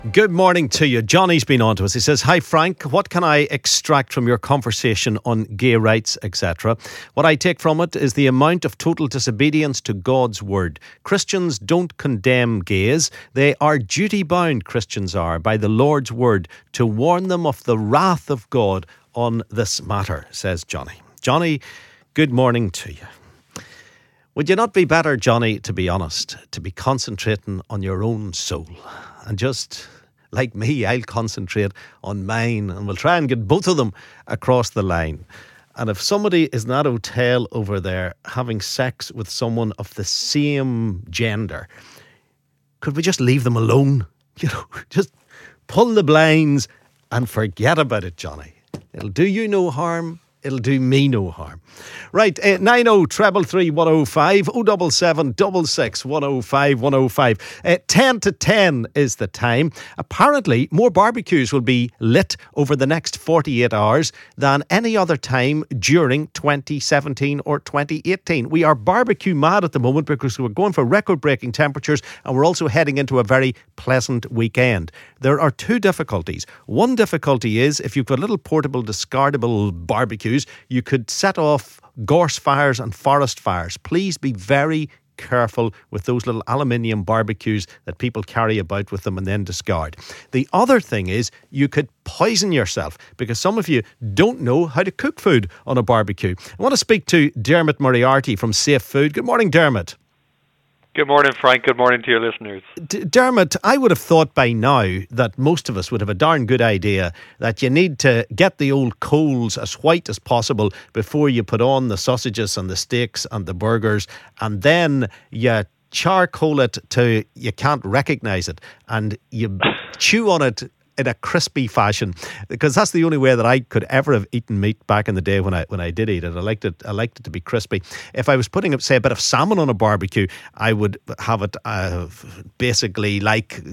Good morning to you. Johnny's been on to us. He says, "Hi Frank, what can I extract from your conversation on gay rights, etc.? What I take from it is the amount of total disobedience to God's word. Christians don't condemn gays. They are duty-bound, Christians are, by the Lord's word to warn them of the wrath of God on this matter," says Johnny. Johnny, good morning to you. Would you not be better, Johnny, to be honest, to be concentrating on your own soul? And just like me, I'll concentrate on mine and we'll try and get both of them across the line. And if somebody is in that hotel over there having sex with someone of the same gender, could we just leave them alone? Just pull the blinds and forget about it, Johnny. It'll do you no harm. It'll do me no harm. Right, 90-333-105, 077 66 105 105. 10 to 10 is the time. Apparently, more barbecues will be lit over the next 48 hours than any other time during 2017 or 2018. We are barbecue mad at the moment because we're going for record-breaking temperatures and we're also heading into a very pleasant weekend. There are two difficulties. One difficulty is if you've got little portable, discardable barbecues, you could set off gorse fires and forest fires. Please be very careful with those little aluminium barbecues that people carry about with them and then discard. The other thing is you could poison yourself because some of you don't know how to cook food on a barbecue. I want to speak to Dermot Moriarty from Safe Food. Good morning, Dermot. Good morning, Frank. Good morning to your listeners. Dermot, I would have thought by now that most of us would have a darn good idea that you need to get the old coals as white as possible before you put on the sausages and the steaks and the burgers, and then you charcoal it till you can't recognise it and you chew on it in a crispy fashion, because that's the only way that I could ever have eaten meat back in the day when I did eat it. I liked it to be crispy. If I was putting up, say, a bit of salmon on a barbecue, I would have it basically like,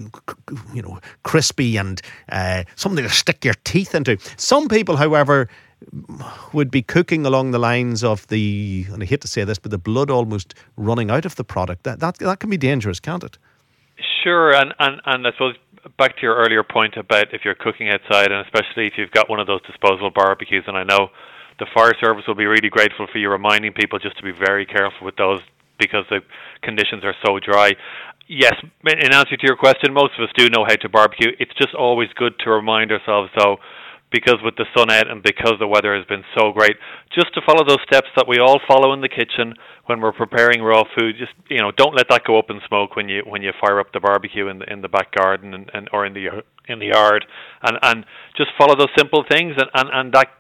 crispy and something to stick your teeth into. Some people, however, would be cooking along the lines of and I hate to say this, but the blood almost running out of the product. That can be dangerous, can't it? Sure, and I suppose back to your earlier point about if you're cooking outside, and especially if you've got one of those disposable barbecues, and I know the fire service will be really grateful for you reminding people just to be very careful with those because the conditions are so dry. Yes, in answer to your question, most of us do know how to barbecue. It's just always good to remind ourselves, though, because with the sun out and because the weather has been so great, just to follow those steps that we all follow in the kitchen when we're preparing raw food. Just don't let that go up in smoke when you fire up the barbecue in the back garden and or in the yard, and just follow those simple things, and that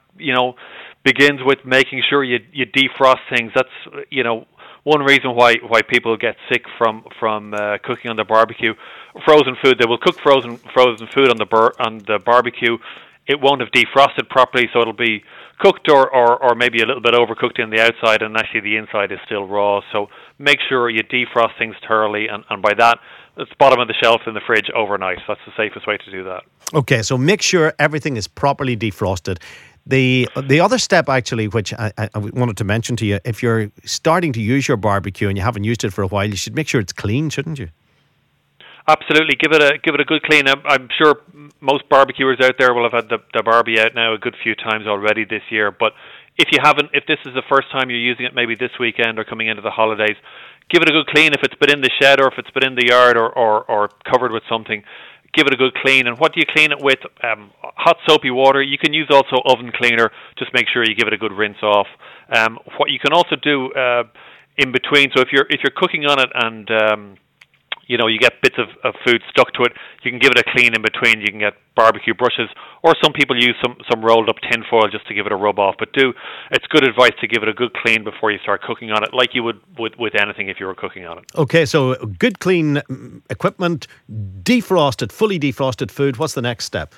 begins with making sure you defrost things. That's one reason why people get sick from cooking on the barbecue. Frozen food, they will cook frozen food on the barbecue. It won't have defrosted properly, so it'll be cooked or maybe a little bit overcooked in the outside, and actually the inside is still raw. So make sure you defrost things thoroughly, and by that, it's bottom of the shelf in the fridge overnight. That's the safest way to do that. Okay, so make sure everything is properly defrosted. The other step, actually, which I wanted to mention to you, if you're starting to use your barbecue and you haven't used it for a while, you should make sure it's clean, shouldn't you? Absolutely, give it a good clean. I'm sure most barbecuers out there will have had the Barbie out now a good few times already this year. But if you haven't, if this is the first time you're using it, maybe this weekend or coming into the holidays, give it a good clean. If it's been in the shed or if it's been in the yard or covered with something, give it a good clean. And what do you clean it with? Hot soapy water. You can use also oven cleaner. Just make sure you give it a good rinse off. What you can also do in between. So if you're cooking on it and you get bits of food stuck to it, you can give it a clean in between. You can get barbecue brushes, or some people use some rolled up tin foil just to give it a rub off. But it's good advice to give it a good clean before you start cooking on it, like you would with anything if you were cooking on it. Okay, so good clean equipment, defrosted, fully defrosted food. What's the next step?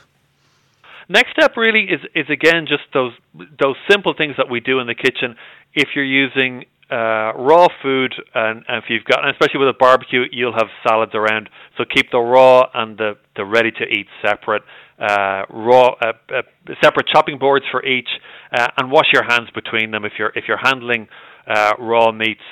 Next step really is again just those simple things that we do in the kitchen. If you're using raw food, and if you've got, and especially with a barbecue, you'll have salads around. So keep the raw and the ready to eat separate. Separate chopping boards for each, and wash your hands between them. If you're handling raw meats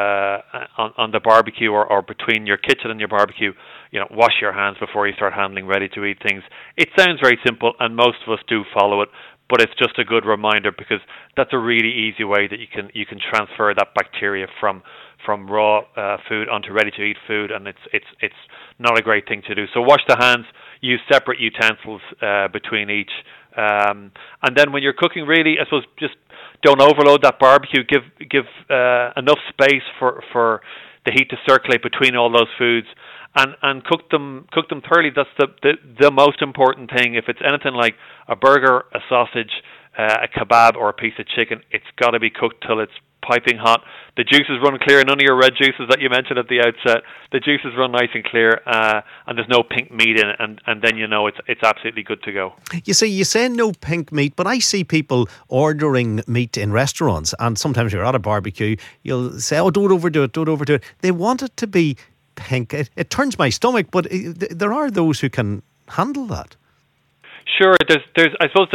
on the barbecue or between your kitchen and your barbecue. Wash your hands before you start handling ready-to-eat things. It sounds very simple, and most of us do follow it, but it's just a good reminder, because that's a really easy way that you can transfer that bacteria from raw food onto ready-to-eat food, and it's not a great thing to do. So wash the hands, use separate utensils between each, and then when you're cooking, really, I suppose, just don't overload that barbecue. Give enough space for the heat to circulate between all those foods, and cook them thoroughly. That's the most important thing. If it's anything like a burger, a sausage, a kebab, or a piece of chicken, it's got to be cooked till it's piping hot. The juices run clear. None of your red juices that you mentioned at the outset. The juices run nice and clear, and there's no pink meat in it, and then it's absolutely good to go. You see, you say no pink meat, but I see people ordering meat in restaurants, and sometimes you're at a barbecue, you'll say, "Oh, don't overdo it." They want it to be pink. It turns my stomach, but there are those who can handle that. Sure, there's I suppose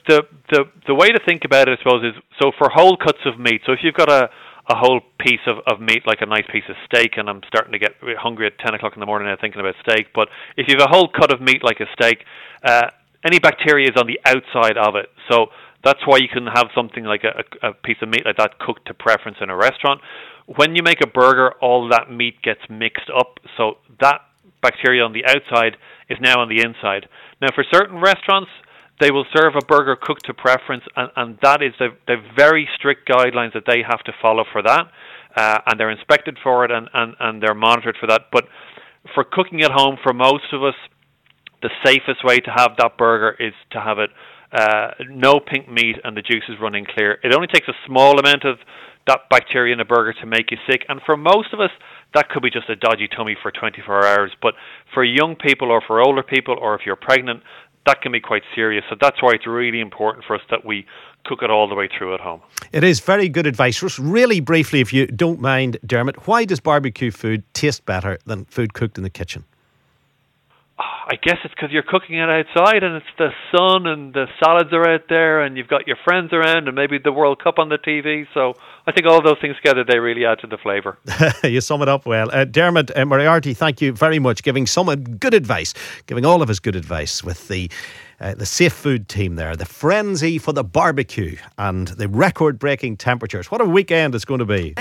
the way to think about it, I suppose, is, so for whole cuts of meat. So if you've got a whole piece of meat, like a nice piece of steak, and I'm starting to get hungry at 10 o'clock in the morning now thinking about steak, but if you have a whole cut of meat like a steak, any bacteria is on the outside of it. So that's why you can have something like a piece of meat like that cooked to preference in a restaurant. When you make a burger, all that meat gets mixed up, so that bacteria on the outside is now on the inside. Now, for certain restaurants, they will serve a burger cooked to preference, and that is the very strict guidelines that they have to follow for that, and they're inspected for it, and they're monitored for that. But for cooking at home, for most of us, the safest way to have that burger is to have it no pink meat and the juices running clear. It only takes a small amount of that bacteria in a burger to make you sick, and for most of us, that could be just a dodgy tummy for 24 hours. But for young people, or for older people, or if you're pregnant, that can be quite serious. So that's why it's really important for us that we cook it all the way through at home. It is very good advice. Just really briefly, if you don't mind, Dermot, why does barbecue food taste better than food cooked in the kitchen? I guess it's because you're cooking it outside, and it's the sun, and the salads are out there, and you've got your friends around, and maybe the World Cup on the TV. So I think all those things together, they really add to the flavour. You sum it up well. Dermot Moriarty, thank you very much, giving good advice, giving all of us good advice with the Safe Food team there, the frenzy for the barbecue and the record-breaking temperatures. What a weekend it's going to be.